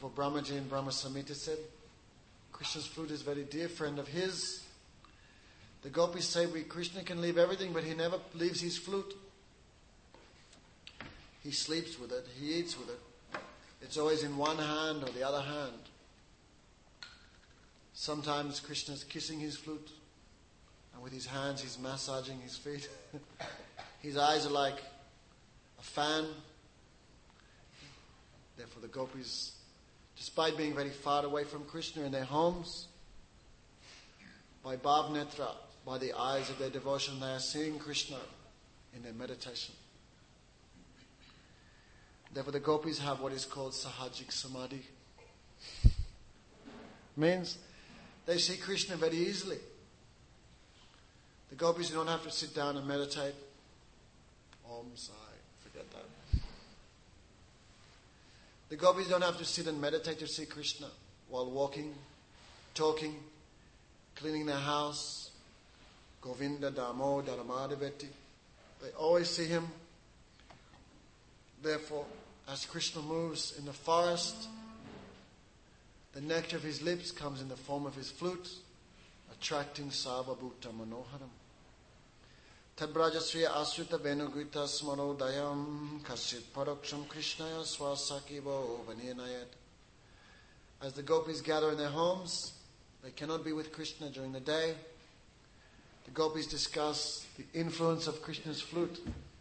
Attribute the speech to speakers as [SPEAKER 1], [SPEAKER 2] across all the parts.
[SPEAKER 1] Therefore Brahmaji and Brahma Samhita said, Krishna's flute is a very dear friend of his. The gopis say Krishna can leave everything, but he never leaves his flute. He sleeps with it, he eats with it. It's always in one hand or the other hand. Sometimes Krishna's kissing his flute, and with his hands he's massaging his feet. His eyes are like a fan. Therefore the gopis, despite being very far away from Krishna in their homes, by Bhav Netra, by the eyes of their devotion, they are seeing Krishna in their meditation. Therefore the gopis have what is called Sahajik Samadhi. Means they see Krishna very easily. The gopis don't have to sit down and meditate. Om Sai, forget that. The gopis don't have to sit and meditate to see Krishna while walking, talking, cleaning their house. Govinda Damo Dharamadaveti. They always see him. Therefore, as Krishna moves in the forest, the nectar of his lips comes in the form of his flute, attracting Sarvabhuta Manoharam. Tabrajasriya Asrita Venugita Smarodayam Kasit Paraksham Krishnaya Swasakivo Vanyanayat. As the gopis gather in their homes, they cannot be with Krishna during the day. The gopis discuss the influence of Krishna's flute.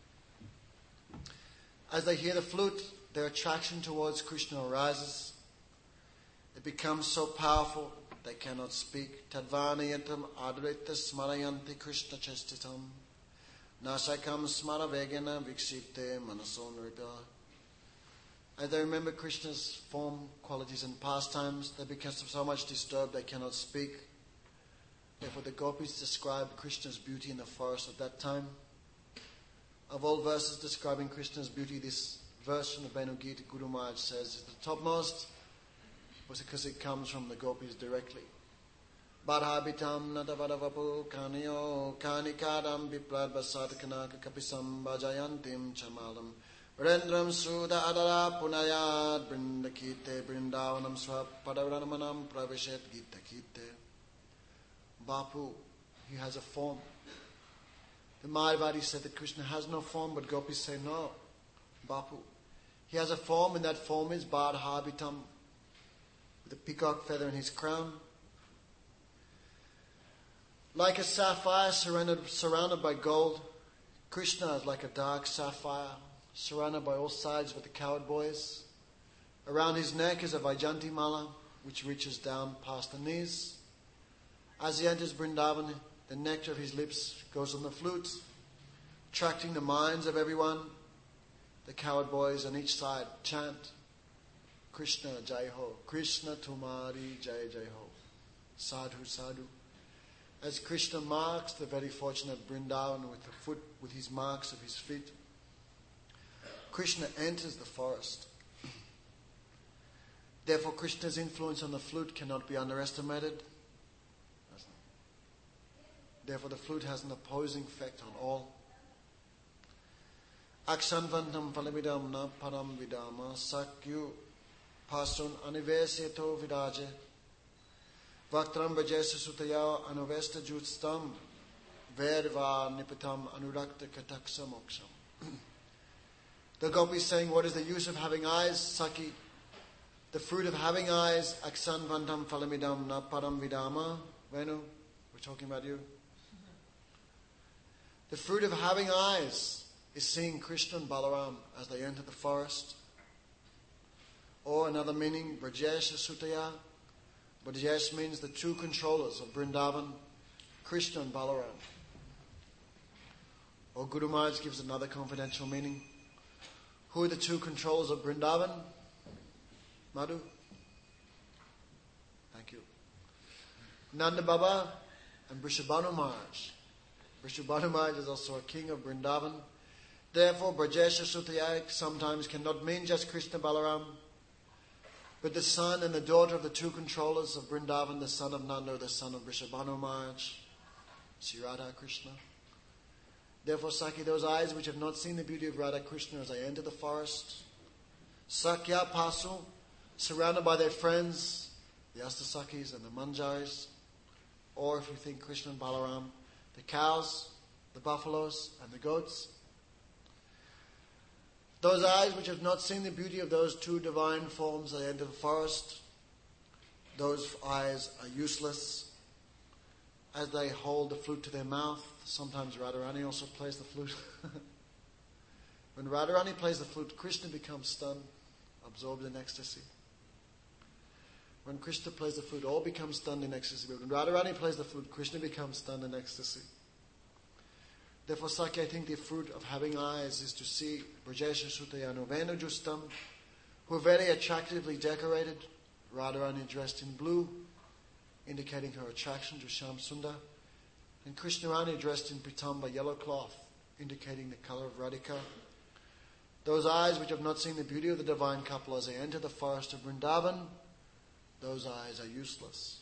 [SPEAKER 1] As they hear the flute, their attraction towards Krishna arises. It becomes so powerful they cannot speak. Tadvanayatam advaita smarayanti Krishna chastitam nasakam smara vegana vikshipte manason rita. As they remember Krishna's form, qualities and pastimes, they become so much disturbed they cannot speak. Therefore the gopis describe Krishna's beauty in the forest at that time. Of all verses describing Krishna's beauty, this verse from the Venu Gita Guru Maharaj says is the topmost, was because it comes from the gopis directly. Badhabitam natavadavapu kaniyo kanikadam viprad vasatakanaka kapisam bhajayantim chamalam Rendram Suda Adara Punayad Brindakite Brindavanam Swapadavanamanam Pravishet Gita Kite. Bapu, he has a form. The Mayavadi said that Krishna has no form, but gopis say no. Bapu, he has a form, and that form is Badhabitam, with a peacock feather in his crown. Like a sapphire surrounded by gold, Krishna is like a dark sapphire, surrounded by all sides with the coward boys. Around his neck is a Vaijanti Mala, which reaches down past the knees. As he enters Vrindavan, the nectar of his lips goes on the flute, attracting the minds of everyone. The coward boys on each side chant, Krishna Jai Ho, Krishna Tumari Jai Jai Ho, Sadhu Sadhu. As Krishna marks the very fortunate Vrindavan with his marks of his feet, Krishna enters the forest. Therefore, Krishna's influence on the flute cannot be underestimated. Therefore, the flute has an opposing effect on all. Akshanvantam palamidam na param vidama sakyu pasun aniveseto vidaje vaktram vajesa sutaya anuvesta jutstam verva nipatam anurakta kataksa moksham. The gopi is saying, what is the use of having eyes, Saki? The fruit of having eyes, aksan vantam phalamidam na param vidama. Venu, we're talking about you. The fruit of having eyes is seeing Krishna and Balaram as they enter the forest. Or another meaning, Brajesha Sutaya. Brajesh means the two controllers of Vrindavan, Krishna and Balaram. Or Guru Maharaj gives another confidential meaning. Who are the two controllers of Vrindavan? Madhu? Thank you. Nanda Baba and Vrishabhanu Maharaj. Vrishabhanu Maharaj is also a king of Vrindavan. Therefore, Brajesha Sutayak sometimes cannot mean just Krishna Balaram, but the son and the daughter of the two controllers of Vrindavan, the son of Nanda, the son of Vrishabhanu Maharaj, Sri Radha Krishna. Therefore, Saki, those eyes which have not seen the beauty of Radha Krishna as they enter the forest, Sakya Pasu, surrounded by their friends, the Astasakis and the Manjaris, or if you think Krishna and Balaram, the cows, the buffaloes and the goats. Those eyes which have not seen the beauty of those two divine forms at the end of the forest, those eyes are useless as they hold the flute to their mouth. Sometimes Radharani also plays the flute. When Radharani plays the flute, Krishna becomes stunned, absorbed in ecstasy. When Krishna plays the flute, all become stunned in ecstasy. But when Radharani plays the flute, Krishna becomes stunned in ecstasy. Therefore, Sakya, I think the fruit of having eyes is to see Brajesha Sutayanu Venu Justam, who are very attractively decorated. Radharani dressed in blue, indicating her attraction to Shyam Sundar, and Krishnarani dressed in pitamba, yellow cloth, indicating the color of Radhika. Those eyes which have not seen the beauty of the divine couple as they enter the forest of Vrindavan, those eyes are useless.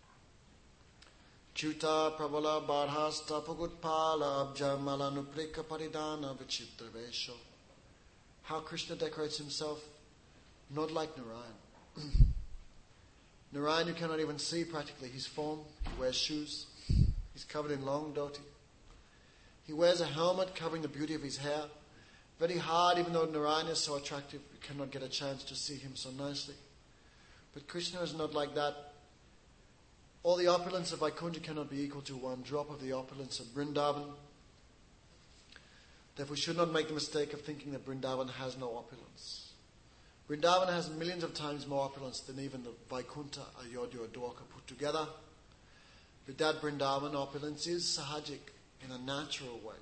[SPEAKER 1] Chuta pravala barhasta pagutpala abjamala nuprika paridana vichitra vesho. How Krishna decorates himself, not like Narayan. Narayan you cannot even see practically his form. He wears shoes. He's covered in long dhoti. He wears a helmet covering the beauty of his hair. Very hard, even though Narayan is so attractive, you cannot get a chance to see him so nicely. But Krishna is not like that. All the opulence of Vaikuntha cannot be equal to one drop of the opulence of Vrindavan. Therefore, we should not make the mistake of thinking that Vrindavan has no opulence. Vrindavan has millions of times more opulence than even the Vaikuntha, Ayodhya or Dwarka put together. But that Vrindavan opulence is sahajik, in a natural way.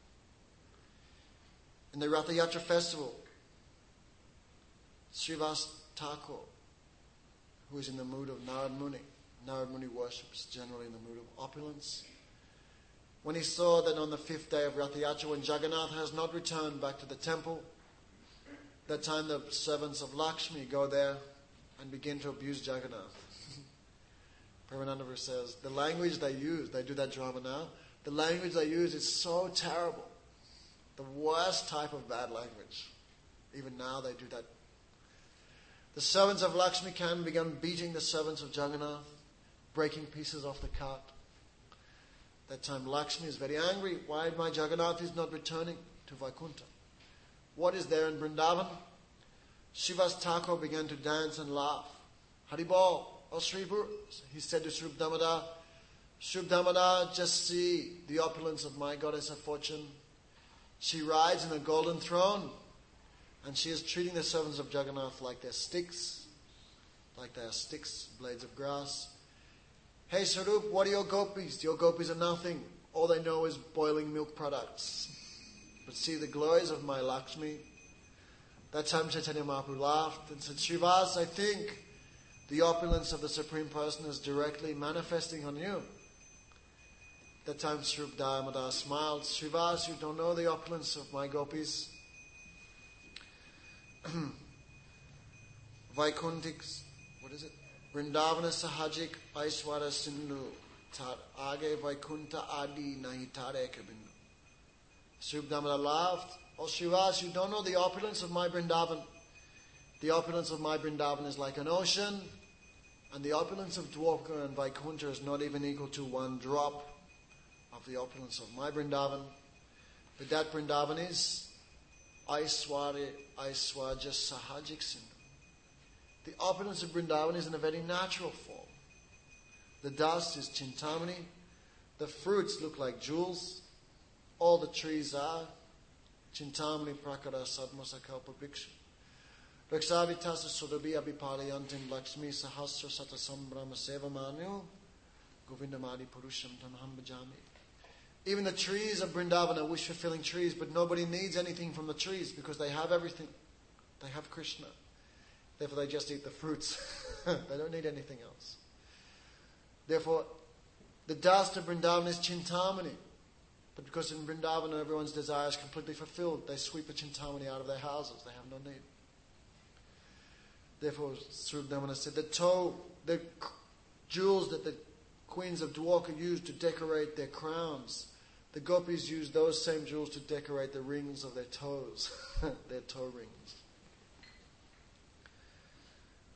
[SPEAKER 1] In the Ratha Yatra festival, Srivas Thakur, who is in the mood of Narad Muni worships generally in the mood of opulence. When he saw that on the 5th day of Ratha Yatra, when Jagannath has not returned back to the temple, that time the servants of Lakshmi go there and begin to abuse Jagannath. Paramanandava says, the language they use, they do that drama now, the language they use is so terrible. The worst type of bad language. Even now they do that. The servants of Lakshmi Khan began beating the servants of Jagannath, breaking pieces off the cart. That time Lakshmi is very angry. Why my Jagannath is not returning to Vaikuntha? What is there in Vrindavan? Srivas Thakur began to dance and laugh. Haribol, O Sripur, he said to Srup Damodar, Srup Damodar, just see the opulence of my goddess of fortune. She rides in a golden throne, and she is treating the servants of Jagannath like they're sticks, blades of grass. Hey Sarup, what are your gopis? Your gopis are nothing. All they know is boiling milk products. But see the glories of my Lakshmi. That time Chaitanya Mahaprabhu laughed and said, Srivas, I think the opulence of the Supreme Person is directly manifesting on you. That time Srup Damodar smiled. Srivas, you don't know the opulence of my gopis. Vaikuntiks, what is it? Vrindavana Sahajik Aishwara Sindhu Tar Age Vaikunta Adi Nahitare Kabindu. Srup Damodar laughed. Oh Srivas, you don't know the opulence of my Vrindavan. The opulence of my Vrindavan is like an ocean, and the opulence of Dwarka and Vaikuntha is not even equal to one drop of the opulence of my Vrindavan. But that Vrindavan is Aishwarya Sahajik Sindhu. The opulence of Vrindavan is in a very natural form. The dust is Chintamani. The fruits look like jewels. All the trees are Chintamani Prakara Sadmasakalpa Bhikshu. Raksavitasa Sudabhi Abhipalayantin Lakshmi Sahasra Satasambrahma Sevamanu Govindamadi Purusham Tamham Bhajami. Even the trees of Vrindavan are wish-fulfilling trees, but nobody needs anything from the trees because they have everything. They have Krishna. Therefore they just eat the fruits. They don't need anything else. Therefore, the dust of Vrindavan is Chintamani. But because in Vrindavan everyone's desire is completely fulfilled, they sweep a Chintamani out of their houses. They have no need. Therefore, Srup Damodar said, the jewels that the queens of Dwarka used to decorate their crowns, the gopis used those same jewels to decorate the rings of their toes, their toe rings.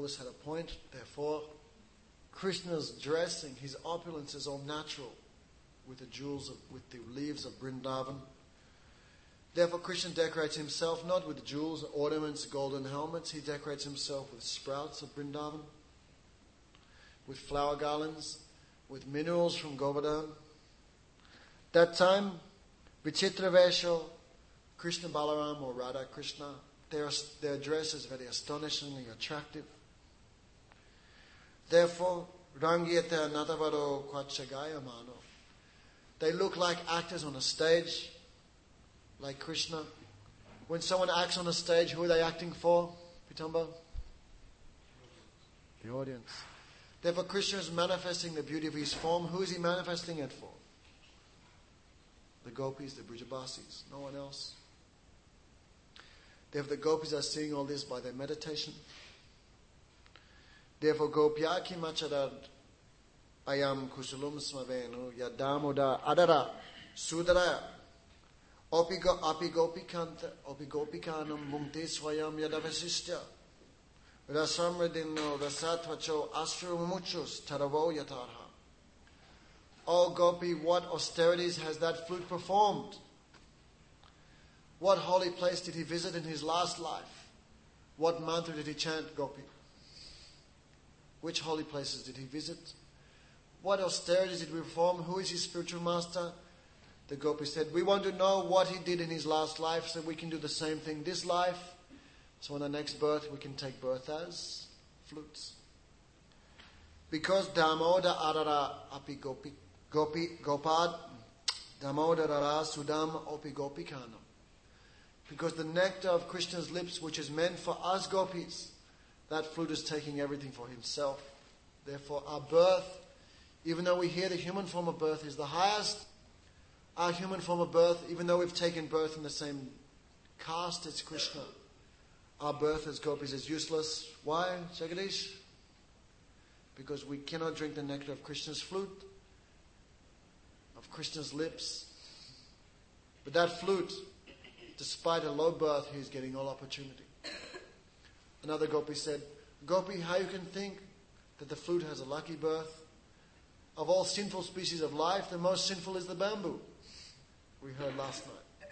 [SPEAKER 1] All this had a point. Therefore, Krishna's dressing, his opulence is all natural with the leaves of Vrindavan. Therefore, Krishna decorates himself not with jewels, ornaments, golden helmets. He decorates himself with sprouts of Vrindavan, with flower garlands, with minerals from Govardhan. That time, Vichitra Vesho, Krishna Balaram or Radha Krishna, their dress is very astonishingly attractive. Therefore, Rangyata Natavaro Kwachagaya Mano. They look like actors on a stage, like Krishna. When someone acts on a stage, who are they acting for, Pitamba? The audience. Therefore, Krishna is manifesting the beauty of his form. Who is he manifesting it for? The gopis, the Brijabasis, no one else. Therefore, the gopis are seeing all this by their meditation. Therefore, Gopyaki Macharad Ayam Kusulum Smavenu Yadamoda Adara Sudara Opi Gopikanta Opi Gopikanam Mungte Swayam Yadavasistya Rasamradino Rasatvacho Ashrumuchus Taravo Yatarha. O Gopi, what austerities has that flute performed? What holy place did he visit in his last life? What mantra did he chant, Gopi? Which holy places did he visit? What austerities did we perform? Who is his spiritual master? The Gopi said, we want to know what he did in his last life so we can do the same thing this life. So in our next birth we can take birth as flutes. Because Damoda Arara Api Gopad Damodarara Sudam Opi Gopikanam. Because the nectar of Krishna's lips, which is meant for us gopis, that flute is taking everything for himself. Therefore, our birth, even though we hear the human form of birth is the highest, our human form of birth, even though we've taken birth in the same caste as Krishna, our birth as gopis is useless. Why, Jagadish? Because we cannot drink the nectar of Krishna's flute, of Krishna's lips. But that flute, despite a low birth, he is getting all opportunity. Another gopi said, Gopi, how you can think that the flute has a lucky birth? Of all sinful species of life, the most sinful is the bamboo. We heard last night.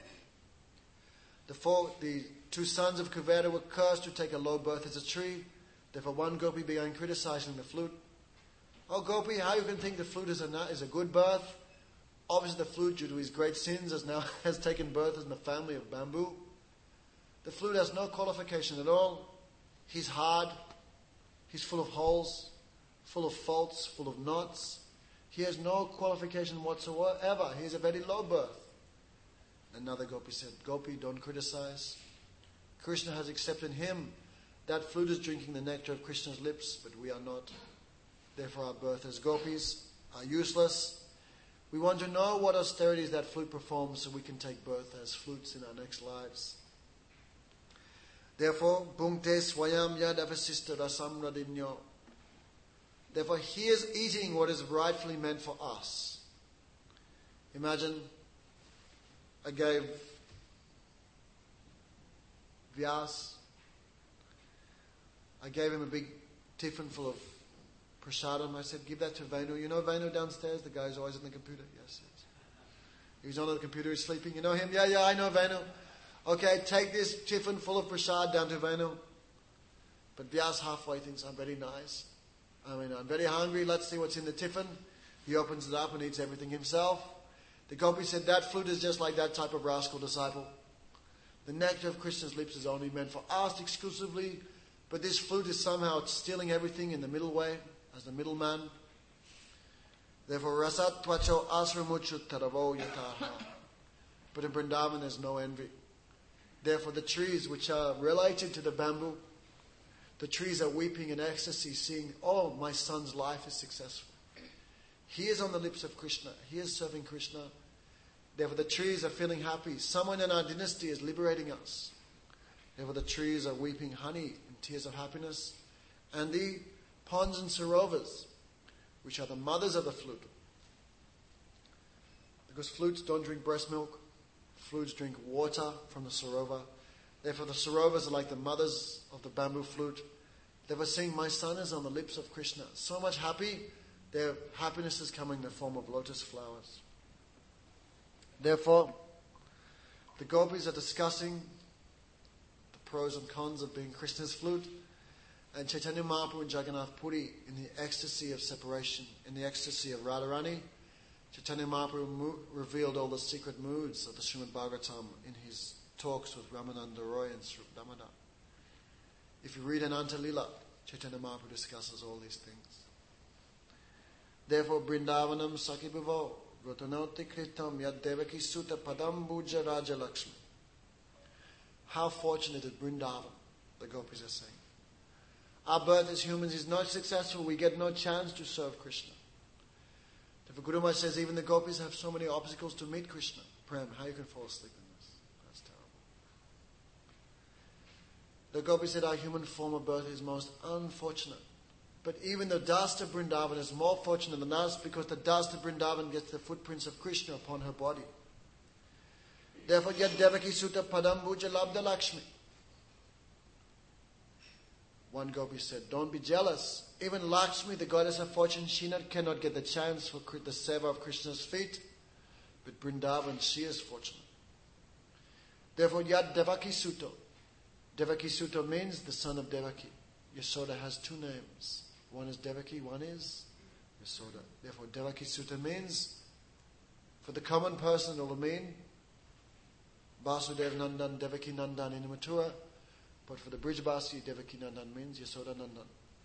[SPEAKER 1] The two sons of Kuvera were cursed to take a low birth as a tree. Therefore one gopi began criticizing the flute. Oh Gopi, how you can think the flute is a good birth? Obviously the flute, due to his great sins, has taken birth in the family of bamboo. The flute has no qualification at all. He's hard. He's full of holes, full of faults, full of knots. He has no qualification whatsoever. He is a very low birth. Another gopi said, Gopi, don't criticize. Krishna has accepted him. That flute is drinking the nectar of Krishna's lips, but we are not. Therefore our birth as gopis are useless. We want to know what austerities that flute performs so we can take birth as flutes in our next lives. Therefore, Bhungte Swayam Yad Avasista Rasam Radinyo. Therefore, he is eating what is rightfully meant for us. Imagine I gave Vyas, I gave him a big tiffin full of prasadam. I said, give that to Venu. You know Venu downstairs? The guy who's always on the computer? Yes. He's on the computer, he's sleeping. You know him? Yeah, I know Venu. Okay, take this tiffin full of prasad down to Venu. But Vyas halfway thinks, I'm very nice. I'm very hungry. Let's see what's in the tiffin. He opens it up and eats everything himself. The gopi said, that flute is just like that type of rascal disciple. The nectar of Krishna's lips is only meant for us exclusively. But this flute is somehow stealing everything in the middle way, as the middleman. Therefore, rasat tvacho asramuchu taravo yataha. But in Vrindavan there's no envy. Therefore the trees which are related to the bamboo, the trees are weeping in ecstasy, seeing, oh, my son's life is successful. He is on the lips of Krishna. He is serving Krishna. Therefore the trees are feeling happy. Someone in our dynasty is liberating us. Therefore the trees are weeping honey and tears of happiness. And the ponds and sarovas, which are the mothers of the flute. Because flutes don't drink breast milk. Flutes drink water from the sarova. Therefore the sarovas are like the mothers of the bamboo flute. They were saying, my son is on the lips of Krishna. So much happy, their happiness is coming in the form of lotus flowers. Therefore, the gopis are discussing the pros and cons of being Krishna's flute, and Chaitanya Mahaprabhu and Jagannath Puri, in the ecstasy of separation, in the ecstasy of Radharani, Chaitanya Mahaprabhu revealed all the secret moods of the Srimad Bhagavatam in his talks with Ramananda Roy and Sri Damodar. If you read Ananta Lila, Chaitanya Mahaprabhu discusses all these things. Therefore, Brindavanam Sakibhavo Vratanoti Kritam Yad Devaki Sutta Padam Bhuja Raja Lakshmi. How fortunate is Brindavan, the gopis are saying. Our birth as humans is not successful. We get no chance to serve Krishna. Therefore, Guru Maharaj says even the gopis have so many obstacles to meet Krishna. Prem, how you can fall asleep in this? That's terrible. The gopis said our human form of birth is most unfortunate. But even the dust of Vrindavan is more fortunate than us, because the dust of Vrindavan gets the footprints of Krishna upon her body. Therefore, Yad Devaki Sutta Padam Bhuja Labda Lakshmi. One gopi said, don't be jealous. Even Lakshmi, the goddess of fortune, she cannot get the chance for the seva of Krishna's feet. But Vrindavan, she is fortunate. Therefore, Yad Devaki Sutta. Devaki Sutta means the son of Devaki. Yasoda has two names. One is Devaki, one is Yasoda. Therefore, Devaki Sutta means, for the common person, it will mean Vasudev Nandan, Devaki Nandan in Mathura. But for the Brijbasi, Devaki Nandan means Yasoda Nandan.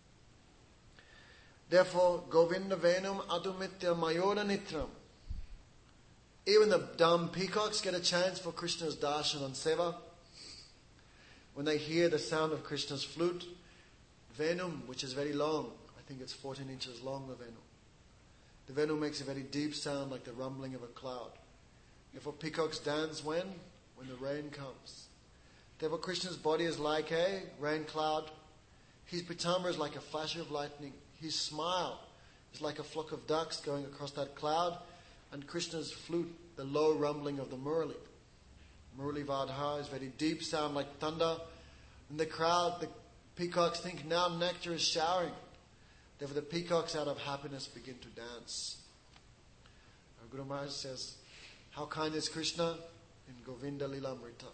[SPEAKER 1] Therefore, Govinda Venum Adumitya Mayora Nitram. Even the dumb peacocks get a chance for Krishna's darshan and seva. When they hear the sound of Krishna's flute, Venum, which is very long, I think it's 14 inches long, the Venu. The Venu makes a very deep sound like the rumbling of a cloud. Therefore, peacocks dance when? When the rain comes. Therefore, Krishna's body is like a rain cloud. His pitambara is like a flash of lightning. His smile is like a flock of ducks going across that cloud. And Krishna's flute, the low rumbling of the Murali. Murali Vadha is very deep sound like thunder. And the crowd, the peacocks think now nectar is showering. Therefore, the peacocks out of happiness begin to dance. Our Guru Maharaj says, how kind is Krishna? In Govinda Lilamrita.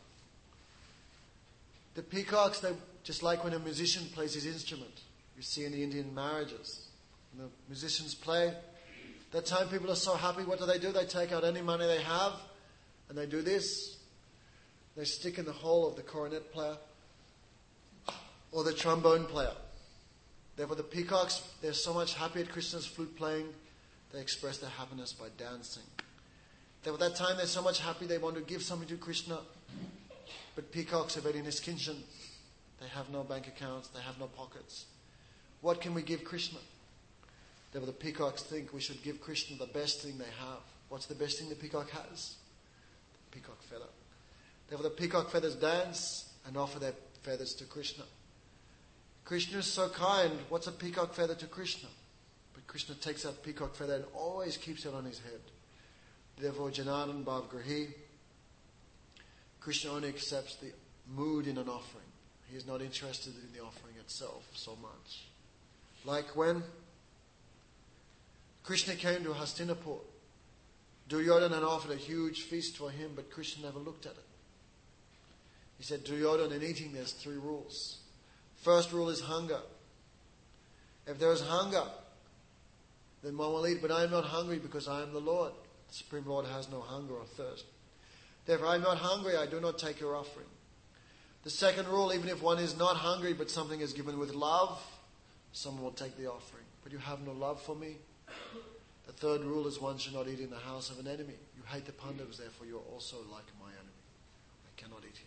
[SPEAKER 1] The peacocks, they just like when a musician plays his instrument. You see in the Indian marriages. When the musicians play, that time people are so happy. What do? They take out any money they have and they do this. They stick in the hole of the cornet player or the trombone player. Therefore, the peacocks, they're so much happy at Krishna's flute playing, they express their happiness by dancing. Therefore, that time they're so much happy they want to give something to Krishna. But peacocks are very niskinchan. They have no bank accounts, they have no pockets. What can we give Krishna? Therefore, the peacocks think we should give Krishna the best thing they have. What's the best thing the peacock has? The peacock feather. Therefore, the peacock feathers dance and offer their feathers to Krishna. Krishna is so kind. What's a peacock feather to Krishna? But Krishna takes that peacock feather and always keeps it on his head. Therefore, Janardhan Bhavgrahi, Krishna only accepts the mood in an offering. He is not interested in the offering itself so much. Like when Krishna came to Hastinapur, Duryodhana had offered a huge feast for him, but Krishna never looked at it. He said, Duryodhana, in eating there's 3 rules. First rule is hunger. If there is hunger, then one will eat, but I am not hungry because I am the Lord. The Supreme Lord has no hunger or thirst. Therefore, I am not hungry, I do not take your offering. The second rule, even if one is not hungry but something is given with love, someone will take the offering. But you have no love for me. The third rule is one should not eat in the house of an enemy. You hate the Pandavas, therefore you are also like my enemy. I cannot eat here.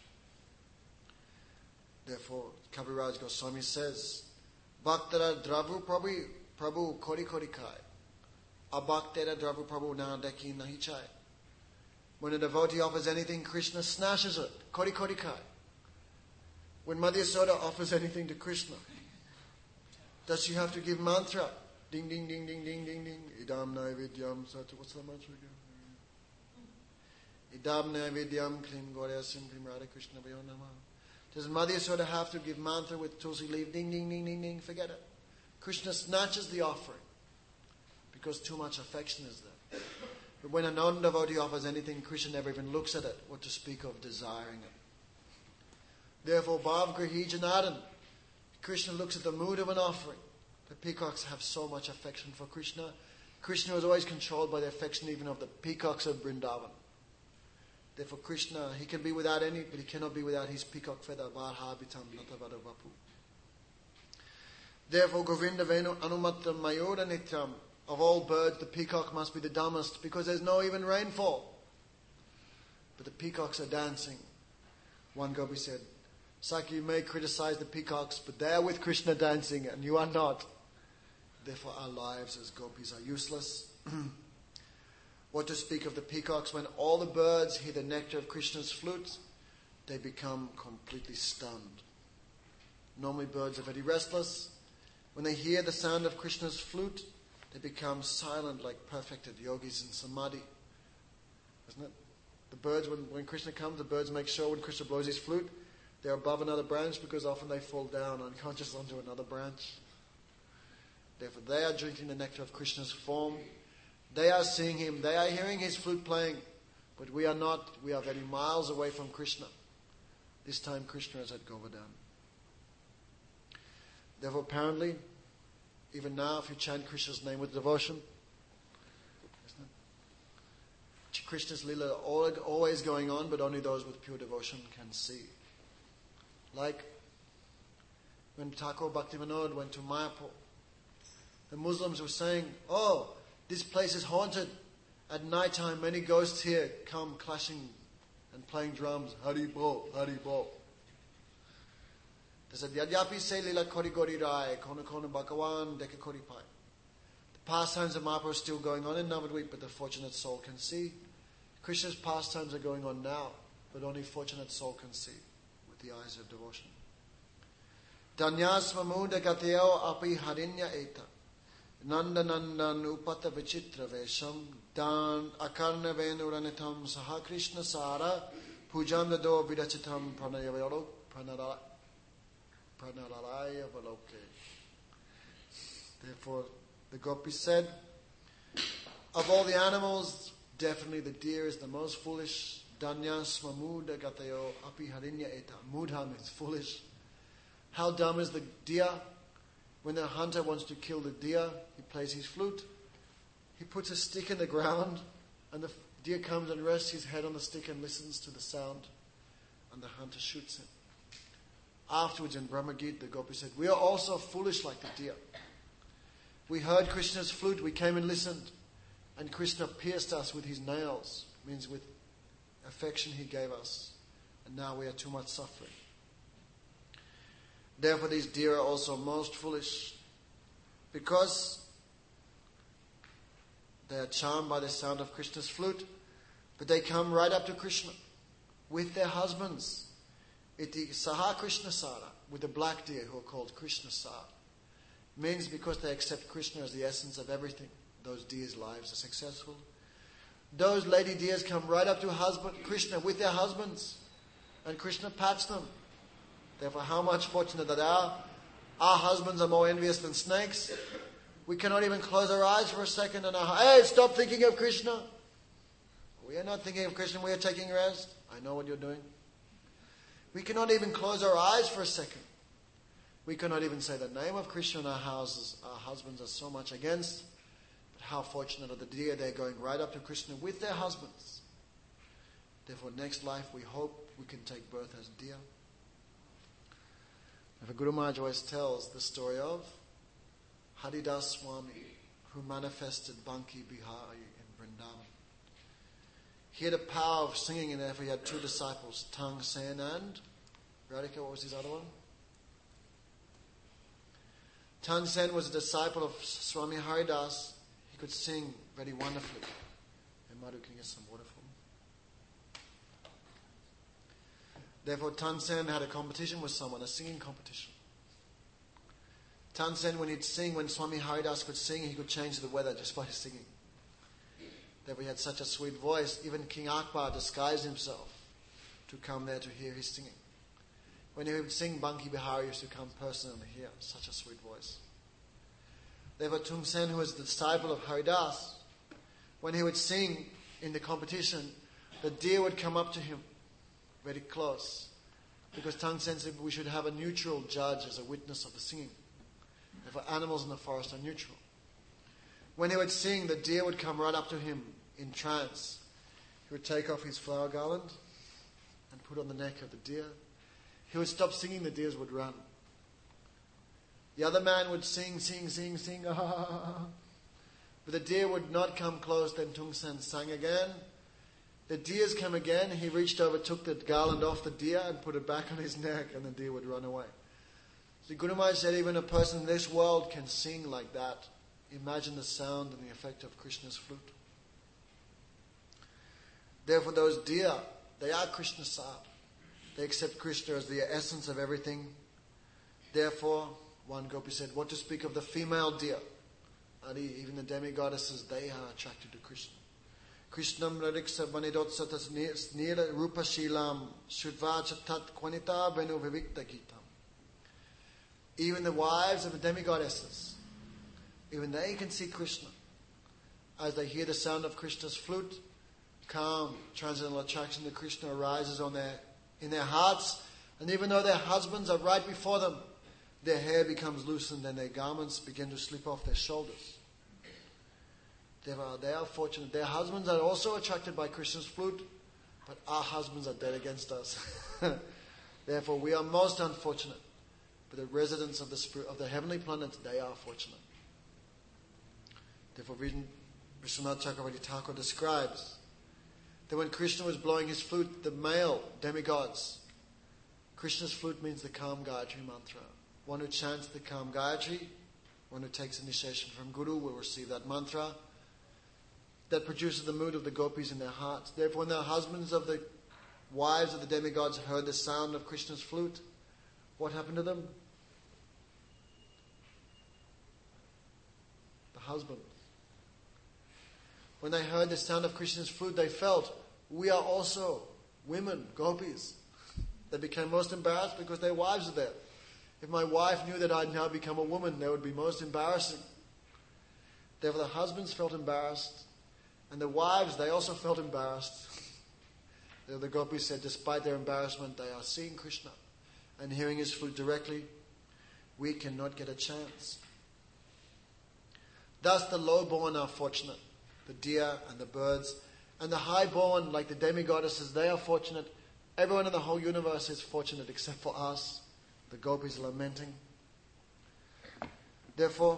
[SPEAKER 1] Therefore, Kaviraj Goswami says, Bhaktara Dravu Prabhu Kori Kori Kai. Abhaktara Dravu Prabhu Na Deki Nahi Chai. When a devotee offers anything, Krishna snatches it. Kori Kori Kai. When Madhya Soda offers anything to Krishna, does she have to give mantra? Ding, ding, ding, ding, ding, ding, ding. Idam naividyam satu. What's the mantra again? Idam naividyam klim Gaurya Sim klim Radha Krishna Vayo Namah. Does Mother Yasoda have to give mantra with tulsi leaf? Ding, ding, ding, ding, ding. Forget it. Krishna snatches the offering because too much affection is there. But when a non-devotee offers anything, Krishna never even looks at it, what to speak of desiring it. Therefore, Bhav Grahi Janardhan, Krishna looks at the mood of an offering. The peacocks have so much affection for Krishna. Krishna is always controlled by the affection even of the peacocks of Vrindavan. Therefore, Krishna, he can be without any, but he cannot be without his peacock feather. Varhabitam natavada vapu. Therefore, Govinda Venu Anumatta Mayura Nityam. Of all birds, the peacock must be the dumbest because there's no even rainfall. But the peacocks are dancing. One gopi said, Saki, you may criticize the peacocks, but they are with Krishna dancing and you are not. Therefore, our lives as gopis are useless. What to speak of the peacocks? When all the birds hear the nectar of Krishna's flute, they become completely stunned. Normally birds are very restless. When they hear the sound of Krishna's flute, they become silent like perfected yogis in samadhi. Isn't it? The birds, when Krishna comes, the birds make sure when Krishna blows his flute, they're above another branch because often they fall down unconscious onto another branch. Therefore, they are drinking the nectar of Krishna's form. They are seeing him. They are hearing his flute playing. But we are not. We are very miles away from Krishna. This time Krishna is at Govardhan. Therefore, apparently, even now, if you chant Krishna's name with devotion, isn't it? Krishna's lila always going on, but only those with pure devotion can see. Like when Thakur Bhaktivinoda went to Mayapur, the Muslims were saying, "Oh, this place is haunted. At night time, many ghosts here come clashing and playing drums. Hari Bol, Hari Bol." They said, "Yadyapi se lila kori gori rai, kona kona bhagavan deka kori pai." The pastimes of Mayapur are still going on in Navadvip, but the fortunate soul can see. Krishna's pastimes are going on now, but only fortunate soul can see with the eyes of devotion. Danyasma muda gateo api harinya eta. Nanda nandan upata vichitra vesham. Dan akarna venuranitam saha Krishna sara. Pujam dado vidachitam pranayavalo pranaraya valoke. Therefore, the gopis said, of all the animals, definitely the deer is the most foolish. Danyasma muda gateo api harinya eta. Mudha means foolish. How dumb is the deer? When the hunter wants to kill the deer, he plays his flute. He puts a stick in the ground, and the deer comes and rests his head on the stick and listens to the sound, and the hunter shoots him. Afterwards in Brahma Gita, the gopi said, we are also foolish like the deer. We heard Krishna's flute, we came and listened, and Krishna pierced us with his nails, means with affection he gave us, and now we are too much suffering. Therefore these deer are also most foolish, because they are charmed by the sound of Krishna's flute, but they come right up to Krishna with their husbands. Iti saha Krishna sara, with the black deer who are called Krishna sara. Means because they accept Krishna as the essence of everything, those deers' lives are successful. Those lady deers come right up to Krishna with their husbands, and Krishna pats them. Therefore, how much fortunate that our husbands are more envious than snakes. We cannot even close our eyes for a second and hey, stop thinking of Krishna. We are not thinking of Krishna, we are taking rest. I know what you're doing. We cannot even close our eyes for a second. We cannot even say the name of Krishna in our houses. Our husbands are so much against. But how fortunate are the deer, they're going right up to Krishna with their husbands. Therefore, next life we hope we can take birth as deer. Guru Maharaj always tells the story of Haridas Swami, who manifested Banki Bihari in Vrindavan. He had a power of singing, and therefore he had two disciples, Tang Sen and Radhika. What was his other one? Tang Sen was a disciple of Swami Haridas. He could sing very wonderfully. And Madhu, can you get some water for me? Therefore, Tan Sen had a competition with someone, a singing competition. Tan Sen, when Swami Haridas could sing, he could change the weather just by singing. Therefore, he had such a sweet voice. Even King Akbar disguised himself to come there to hear his singing. When he would sing, Banki Bihari used to come personally hear. Such a sweet voice. Therefore, Tung Sen, who was the disciple of Haridas, when he would sing in the competition, the deer would come up to him very close. Because Tung Sen said we should have a neutral judge as a witness of the singing. Therefore, animals in the forest are neutral. When he would sing, the deer would come right up to him in trance. He would take off his flower garland and put on the neck of the deer. He would stop singing, the deers would run. The other man would sing, ah. But the deer would not come close. Then Tung Sen sang again. The deers came again. He reached over, took the garland off the deer and put it back on his neck, and the deer would run away. So Guru Maharaj said even a person in this world can sing like that. Imagine the sound and the effect of Krishna's flute. Therefore those deer, they are Krishna's side. They accept Krishna as the essence of everything. Therefore, one gopi said, what to speak of the female deer? Even the demigoddesses, they are attracted to Krishna. Krishnam rariksa vanidotsatas nira rupashilam shudvacha tat kwanita venu vivikta gitam. Even the wives of the demigoddesses, even they can see Krishna. As they hear the sound of Krishna's flute, calm, transcendental attraction to Krishna arises in their hearts. And even though their husbands are right before them, their hair becomes loosened and their garments begin to slip off their shoulders. They are fortunate. Their husbands are also attracted by Krishna's flute, but our husbands are dead against us. Therefore, we are most unfortunate. But the residents of the heavenly planets, they are fortunate. Therefore, Vishwanath Chakravarti Thakur describes that when Krishna was blowing his flute, the male demigods, Krishna's flute means the Kam Gayatri mantra. One who chants the Kam Gayatri, one who takes initiation from Guru will receive that mantra. That produces the mood of the gopis in their hearts. Therefore, when the husbands of the wives of the demigods heard the sound of Krishna's flute, what happened to them? The husbands. When they heard the sound of Krishna's flute, they felt, we are also women, gopis. They became most embarrassed because their wives are there. If my wife knew that I'd now become a woman, that would be most embarrassing. Therefore, the husbands felt embarrassed. And the wives, they also felt embarrassed. The gopis said, despite their embarrassment, they are seeing Krishna and hearing his flute directly. We cannot get a chance. Thus the low-born are fortunate, the deer and the birds. And the high-born, like the demigoddesses, they are fortunate. Everyone in the whole universe is fortunate except for us. The gopis lamenting. Therefore,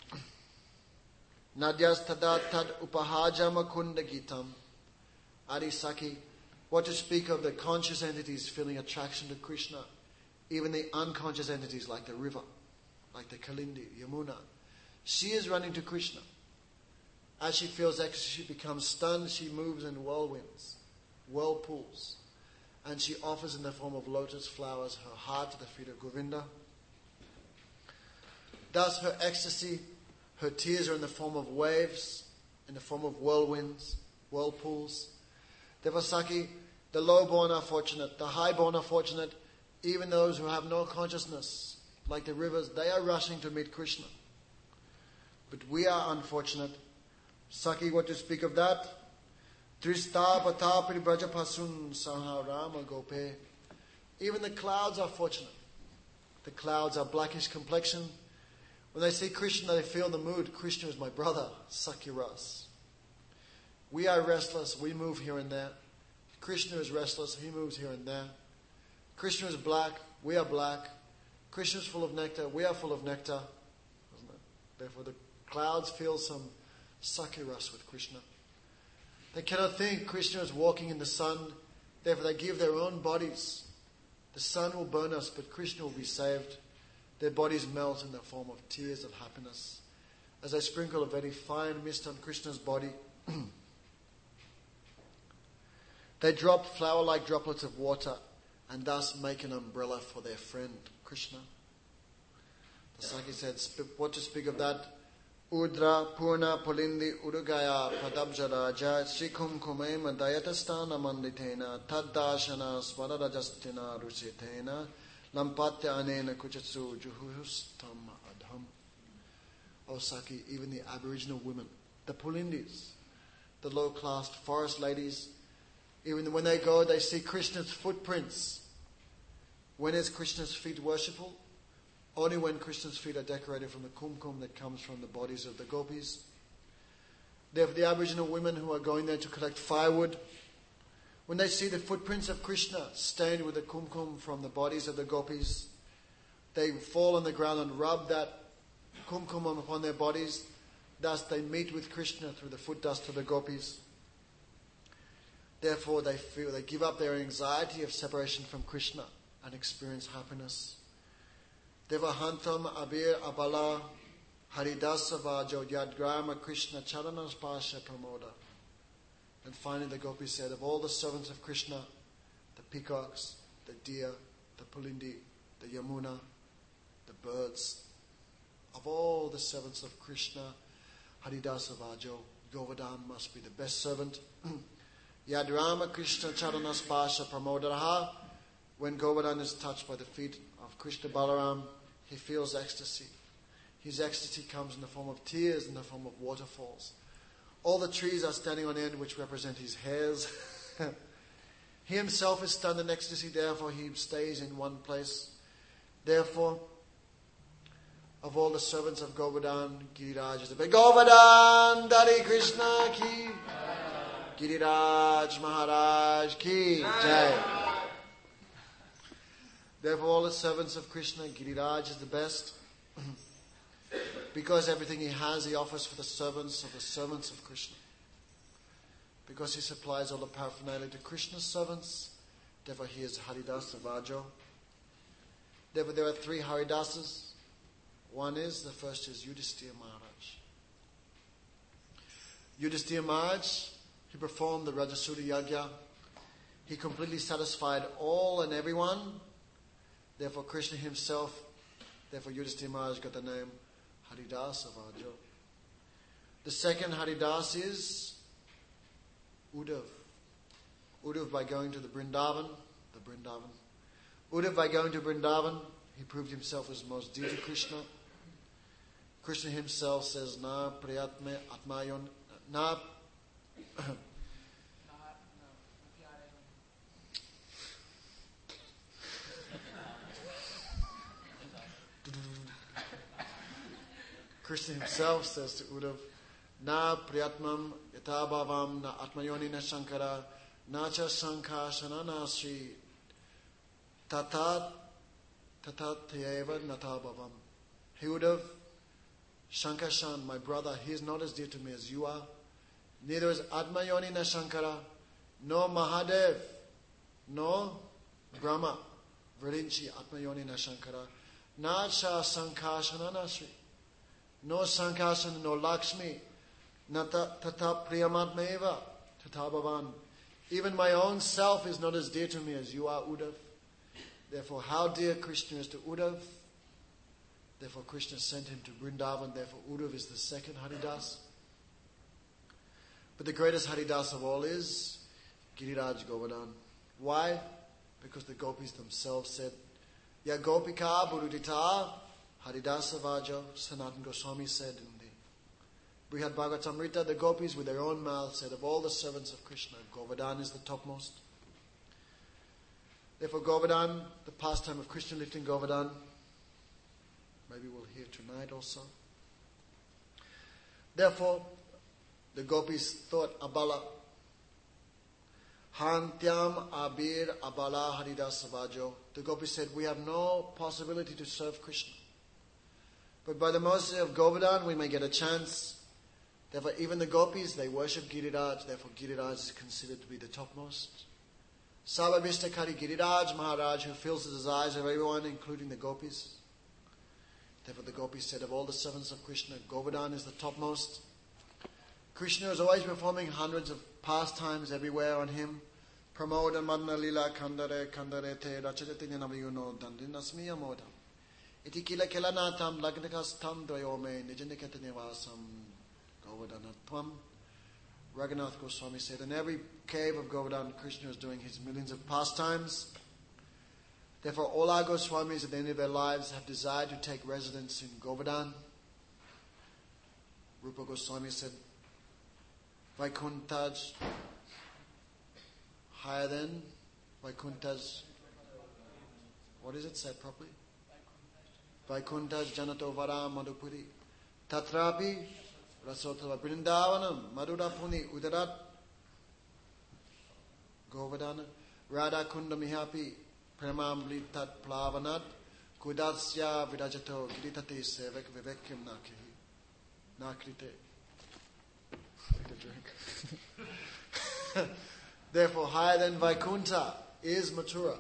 [SPEAKER 1] Nadyas tada tad upahajama kunda gitam. Adi Saki, what to speak of the conscious entities feeling attraction to Krishna, even the unconscious entities like the river, like the Kalindi, Yamuna. She is running to Krishna. As she feels ecstasy, she becomes stunned, she moves in whirlwinds, whirlpools, and she offers in the form of lotus flowers her heart to the feet of Govinda. Thus her ecstasy, her tears are in the form of waves, in the form of whirlwinds, whirlpools. Therefore, Saki, the low-born are fortunate, the high-born are fortunate, even those who have no consciousness, like the rivers, they are rushing to meet Krishna. But we are unfortunate. Saki, what to speak of that? Trista patapri brajapasun saharama gope. Even the clouds are fortunate. The clouds are blackish complexion. When they see Krishna, they feel the mood. Krishna is my brother, Sakiras. We are restless, we move here and there. Krishna is restless, he moves here and there. Krishna is black, we are black. Krishna is full of nectar, we are full of nectar. Therefore the clouds feel some Sakiras with Krishna. They cannot think Krishna is walking in the sun. Therefore they give their own bodies. The sun will burn us, but Krishna will be saved. Their bodies melt in the form of tears of happiness. As they sprinkle a very fine mist on Krishna's body, they drop flower-like droplets of water and thus make an umbrella for their friend, Krishna. The Saki said, what to speak of that? Udra Purna Pulindi Udugaya Padabjaraja Sikum Kumema Dayatastana Manditena Taddashana Swarajastina Rusitena Lampatya anena kuchatsu juhustam adham. O Saki, even the Aboriginal women, the Pulindis, the low-class forest ladies, even when they go, they see Krishna's footprints. When is Krishna's feet worshipful? Only when Krishna's feet are decorated from the kumkum that comes from the bodies of the gopis. Therefore, the Aboriginal women who are going there to collect firewood, when they see the footprints of Krishna stained with the kumkum from the bodies of the gopis, they fall on the ground and rub that kumkum upon their bodies. Thus they meet with Krishna through the foot dust of the gopis. Therefore they give up their anxiety of separation from Krishna and experience happiness. Devahantam abir abala haridasa vajo yadgrama Krishna charanas pasha pramoda. And finally the gopis said, of all the servants of Krishna, the peacocks, the deer, the pulindi, the yamuna, the birds, of all the servants of Krishna, Haridasa Vajo, Govardhan must be the best servant. Yadrama Krishna Charanas Pasha Pramodaraha. When Govardhan is touched by the feet of Krishna Balaram, he feels ecstasy. His ecstasy comes in the form of tears, in the form of waterfalls. All the trees are standing on end, which represent his hairs. He himself is stunned in ecstasy, therefore he stays in one place. Therefore, of all the servants of Govardhan, Giriraj is the best. Govardhan Dari Krishna ki, Giriraj Maharaj ki jai. Therefore, all the servants of Krishna, Giriraj is the best. Because everything he has, he offers for the servants of Krishna. Because he supplies all the paraphernalia to Krishna's servants, therefore he is Haridasa Vajo. Therefore, there are 3 Haridasas. The first is Yudhisthira Maharaj. Yudhisthira Maharaj, he performed the Rajasuya Yajna. He completely satisfied all and everyone. Therefore, Krishna himself, Yudhisthira Maharaj got the name Haridasa Vajo. The second Haridas is Uddhav. Uddhav by going to the Vrindavan. Uddhav by going to Vrindavan, he proved himself as most dear to Krishna. Krishna himself says, Na priyatme atmayon, na... Krishna himself says to Uddhav, Na priyatmam yatabhavam na atmayoni na shankara na cha sankhashana na sri tatat tayeva natabhavam. Hey Uddhav, Shankarshan, my brother, he is not as dear to me as you are. Neither is Atmayoni na Shankara, nor Mahadev, nor Brahma. Vrinchi Atmayoni na Shankara. Na cha Sankarsana na sri. No Sankarsana, no Lakshmi. Tata Priyamatmeva, Tata Bhavan. Even my own self is not as dear to me as you are, Uddhav. Therefore, how dear Krishna is to Uddhav, therefore Krishna sent him to Vrindavan. Therefore, Uddhav is the second Haridas. But the greatest Haridas of all is Giriraj Govardhan. Why? Because the gopis themselves said, Ya Gopika Burudita Haridasa Vajo. Sanatana Goswami said in the Brihad Bhagavatamrita, the gopis with their own mouths said, of all the servants of Krishna, Govardhan is the topmost. Therefore, Govardhan, the pastime of Krishna lifting Govardhan, maybe we'll hear tonight also. Therefore, the gopis thought Abala. Hantyam abir abala haridasa vajo. The gopis said, we have no possibility to serve Krishna. But by the mercy of Govardhan, we may get a chance. Therefore, even the gopis, they worship Giriraj. Therefore, Giriraj is considered to be the topmost. Sarvabhishtakari Giriraj Maharaj, who fills the desires of everyone, including the gopis. Therefore the gopis said, of all the servants of Krishna, Govardhan is the topmost. Krishna is always performing hundreds of pastimes everywhere on him. Pramoda madna lila kandare kandare te rachadati navayuno dandinasmi amodam. Iti kila kilanatam lagnikastam dvayome nijanikata nivasam Govardhanatvam. Raghunath Goswami said, in every cave of Govardhan, Krishna is doing his millions of pastimes. Therefore, all our Goswamis at the end of their lives have desired to take residence in Govardhan. Rupa Goswami said, Vaikunthaj higher than Vaikunthaj. What is it? Say it properly. Vaikunthaj Janato Vara Madhupuri Tatrapi Rasotava Vrindavanam Madhurapuni Udarat Govardhana Radha Kunda Mihapi Premamli Tat Plavanat Kudatsya Vidajato Giritati Sevek Vivekyam Nakihi Nakrite. Take a drink. Therefore, higher than Vaikuntha is Mathura.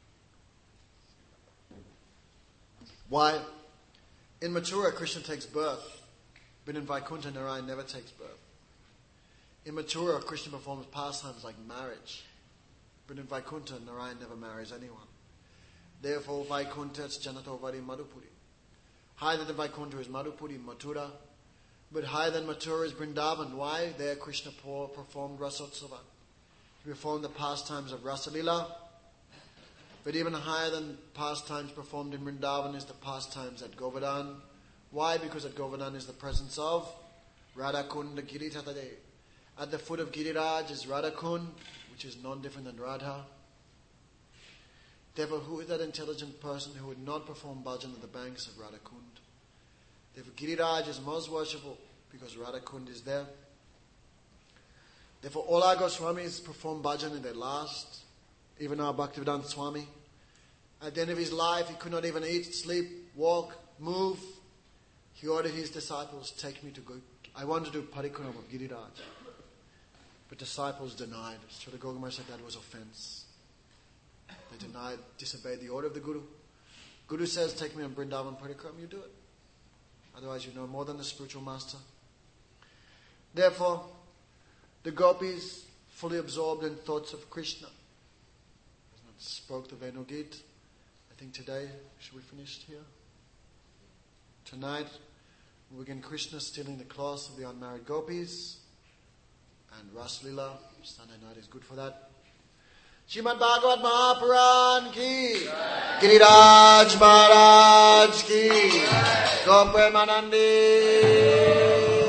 [SPEAKER 1] Why? In Mathura, Krishna takes birth, but in Vaikuntha, Narayan never takes birth. In Mathura, Krishna performs pastimes like marriage, but in Vaikuntha, Narayan never marries anyone. Therefore, Vaikuntha is Janatovari Madhupuri. Higher than Vaikuntha is Madhupuri, Mathura, but higher than Mathura is Vrindavan. Why? There Krishna performed Rasotsava. He performed the pastimes of Rasalila. But even higher than pastimes performed in Vrindavan is the pastimes at Govardhan. Why? Because at Govardhan is the presence of Radhakunda Giritatade. At the foot of Giriraj is Radhakund, which is none different than Radha. Therefore, who is that intelligent person who would not perform bhajan at the banks of Radhakund? Therefore, Giriraj is most worshipful because Radhakund is there. Therefore, all our Goswamis perform bhajan in their last. Even our Bhaktivedanta Swami, at the end of his life, he could not even eat, sleep, walk, move. He ordered his disciples, take me to go. I want to do Parikram of Giriraj. But disciples denied. So the Gaugamara said that was offense. They denied, disobeyed the order of the Guru. Guru says, take me on Vrindavan Parikram, you do it. Otherwise you know more than the spiritual master. Therefore, the gopis, fully absorbed in thoughts of Krishna, spoke the Venu Gita. I think today, should we finish here? Tonight, we begin Krishna stealing the cloths of the unmarried gopis. And Raslila, Sunday night is good for that. Srimad Bhagavat Mahapuran ki, Giriraj Maharaj ki, Gopremanandi.